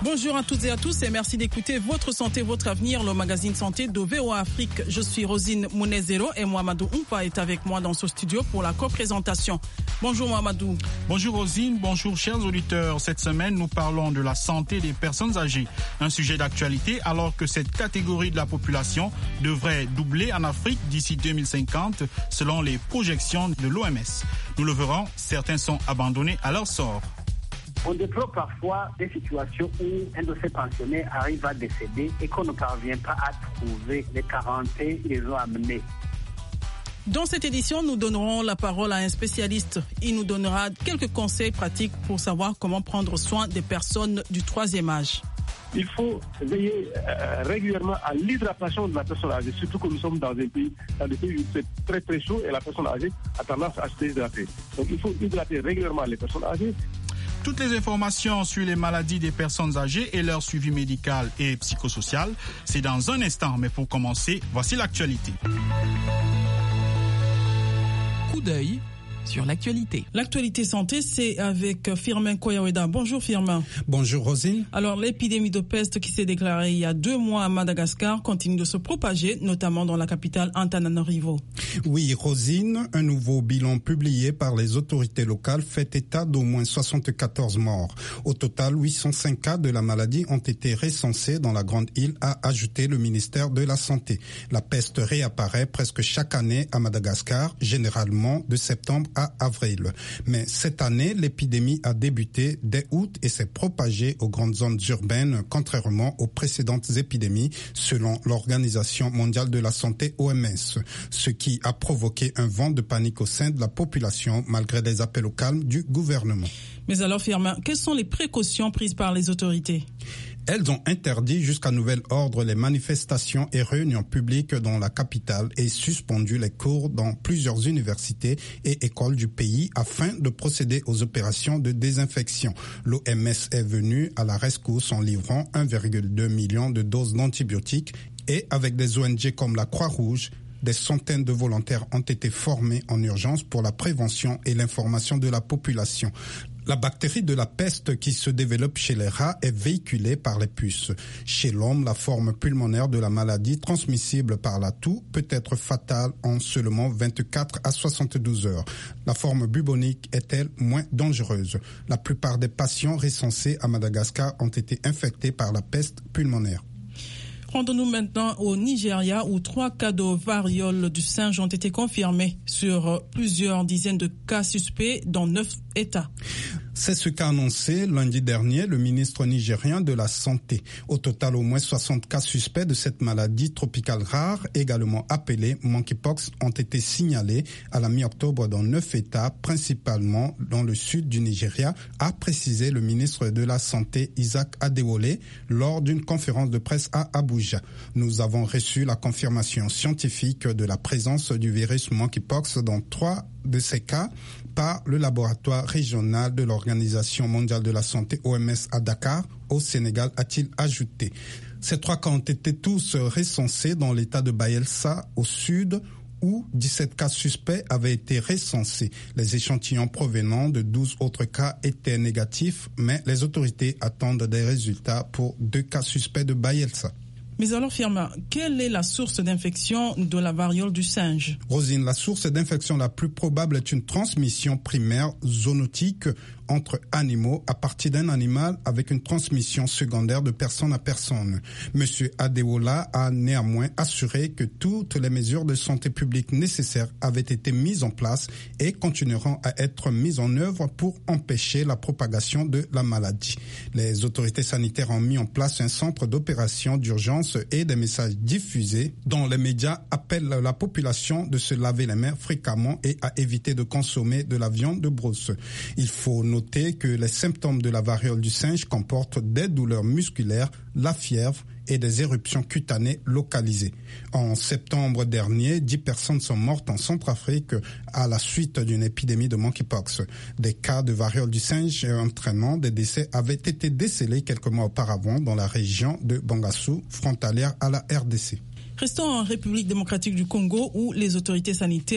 Bonjour à toutes et à tous et merci d'écouter Votre Santé, Votre Avenir, le magazine santé de VOA Afrique. Je suis Rosine Mounezero et Mohamedou Oumpa est avec moi dans ce studio pour la co-présentation. Bonjour Mohamedou. Bonjour Rosine, bonjour chers auditeurs. Cette semaine, nous parlons de la santé des personnes âgées. Un sujet d'actualité alors que cette catégorie de la population devrait doubler en Afrique d'ici 2050 selon les projections de l'OMS. Nous le verrons, certains sont abandonnés à leur sort. On déplore parfois des situations où un de ces pensionnaires arrive à décéder et qu'on ne parvient pas à trouver les parentés qui les ont amenés. Dans cette édition, nous donnerons la parole à un spécialiste. Il nous donnera quelques conseils pratiques pour savoir comment prendre soin des personnes du troisième âge. Il faut veiller régulièrement à l'hydratation de la personne âgée, surtout que nous sommes dans des pays où c'est très très chaud et la personne âgée a tendance à se déshydrater. Donc il faut hydrater régulièrement les personnes âgées. Toutes les informations sur les maladies des personnes âgées et leur suivi médical et psychosocial, c'est dans un instant. Mais pour commencer, voici l'actualité. Coup d'œil sur l'actualité. L'actualité santé, c'est avec Firmin Koyaweda. Bonjour Firmin. Bonjour Rosine. Alors, l'épidémie de peste qui s'est déclarée il y a 2 mois à Madagascar continue de se propager, notamment dans la capitale Antananarivo. Oui, Rosine, un nouveau bilan publié par les autorités locales fait état d'au moins 74 morts. Au total, 805 cas de la maladie ont été recensés dans la grande île, a ajouté le ministère de la Santé. La peste réapparaît presque chaque année à Madagascar, généralement de septembre à avril. Mais cette année, l'épidémie a débuté dès août et s'est propagée aux grandes zones urbaines, contrairement aux précédentes épidémies, selon l'Organisation mondiale de la santé OMS, ce qui a provoqué un vent de panique au sein de la population, malgré les appels au calme du gouvernement. Mais alors, Firmin, quelles sont les précautions prises par les autorités ? Elles ont interdit jusqu'à nouvel ordre les manifestations et réunions publiques dans la capitale et suspendu les cours dans plusieurs universités et écoles du pays afin de procéder aux opérations de désinfection. L'OMS est venue à la rescousse en livrant 1,2 million de doses d'antibiotiques et avec des ONG comme la Croix-Rouge, des centaines de volontaires ont été formés en urgence pour la prévention et l'information de la population. La bactérie de la peste qui se développe chez les rats est véhiculée par les puces. Chez l'homme, la forme pulmonaire de la maladie transmissible par la toux peut être fatale en seulement 24 à 72 heures. La forme bubonique est-elle moins dangereuse? La plupart des patients recensés à Madagascar ont été infectés par la peste pulmonaire. Rendons-nous maintenant au Nigeria où 3 cas de variole du singe ont été confirmés sur plusieurs dizaines de cas suspects dans 9 États. C'est ce qu'a annoncé lundi dernier le ministre nigérien de la Santé. Au total, au moins 60 cas suspects de cette maladie tropicale rare, également appelée monkeypox, ont été signalés à la mi-octobre dans 9 États, principalement dans le sud du Nigeria, a précisé le ministre de la Santé Isaac Adewole lors d'une conférence de presse à Abuja. Nous avons reçu la confirmation scientifique de la présence du virus monkeypox dans 3 de ces cas par le laboratoire régional de l'Organisation mondiale de la santé OMS à Dakar, au Sénégal, a-t-il ajouté. Ces 3 cas ont été tous recensés dans l'état de Bayelsa au sud, où 17 cas suspects avaient été recensés. Les échantillons provenant de 12 autres cas étaient négatifs, mais les autorités attendent des résultats pour 2 cas suspects de Bayelsa. Mais alors, Firmin, quelle est la source d'infection de la variole du singe? Rosine, la source d'infection la plus probable est une transmission primaire zoonotique entre animaux à partir d'un animal avec une transmission secondaire de personne à personne. Monsieur Adewola a néanmoins assuré que toutes les mesures de santé publique nécessaires avaient été mises en place et continueront à être mises en œuvre pour empêcher la propagation de la maladie. Les autorités sanitaires ont mis en place un centre d'opération d'urgence et des messages diffusés dont les médias appellent la population de se laver les mains fréquemment et à éviter de consommer de la viande de brousse. Il faut noter que les symptômes de la variole du singe comportent des douleurs musculaires, la fièvre et des éruptions cutanées localisées. En septembre dernier, 10 personnes sont mortes en Centrafrique à la suite d'une épidémie de monkeypox. Des cas de variole du singe entraînant des décès avaient été décelés quelques mois auparavant dans la région de Bangassou, frontalière à la RDC. Restons en République démocratique du Congo où les autorités sanitaires